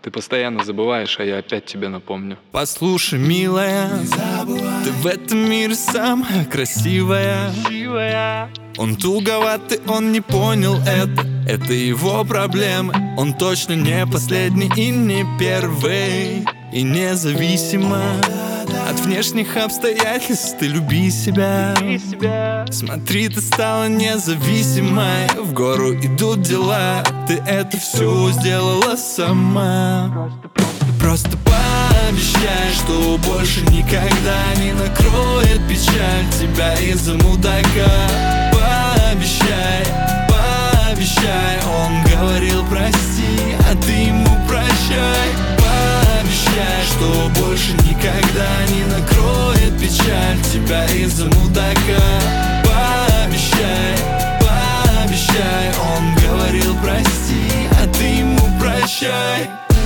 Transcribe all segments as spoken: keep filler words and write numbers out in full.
Ты постоянно забываешь, а я опять тебе напомню. Послушай, милая, ты в этом мире самая красивая. Он туговатый, он не понял это, это его проблемы. Он точно не последний и не первый. И независимо от внешних обстоятельств ты люби себя. Смотри, ты стала независимой, в гору идут дела. Ты это все сделала сама. Просто пообещай, что больше никогда не накроет печаль тебя из-за мудака. Пообещай, пообещай. Он говорил прости, а ты ему прощай. Пообещай, что больше никогда не накроет печаль тебя из-за мудака. Пообещай, пообещай. Он говорил прости, а ты ему прощай.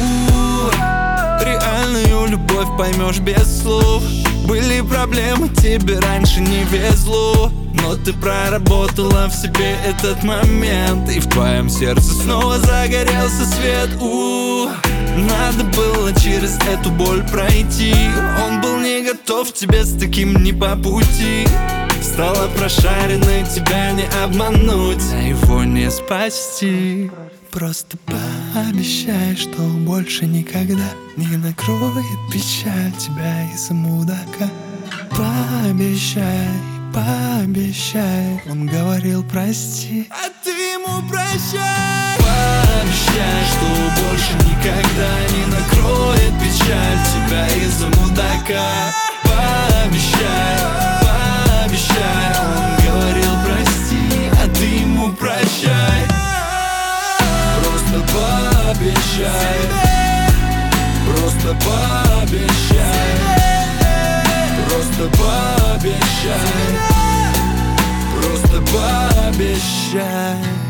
Реальную любовь поймешь без слов. Были проблемы, тебе раньше не везло, но ты проработала в себе этот момент, и в твоем сердце снова загорелся свет. У-у-у. Надо было через эту боль пройти. Он был не готов тебе с таким не по пути. Стала прошаренной, тебя не обмануть, а его не спасти. Просто пообещай, что больше никогда не накроет печаль тебя из-за мудака. Пообещай, пообещай. Он говорил прости, а ты ему прощай. Пообещай, что больше никогда не накроет печаль тебя из-за мудака. Пообещай, пообещай. Он говорил прости, а ты ему прощай. Просто пообещай, просто пообещай, просто пообещай, просто пообещай.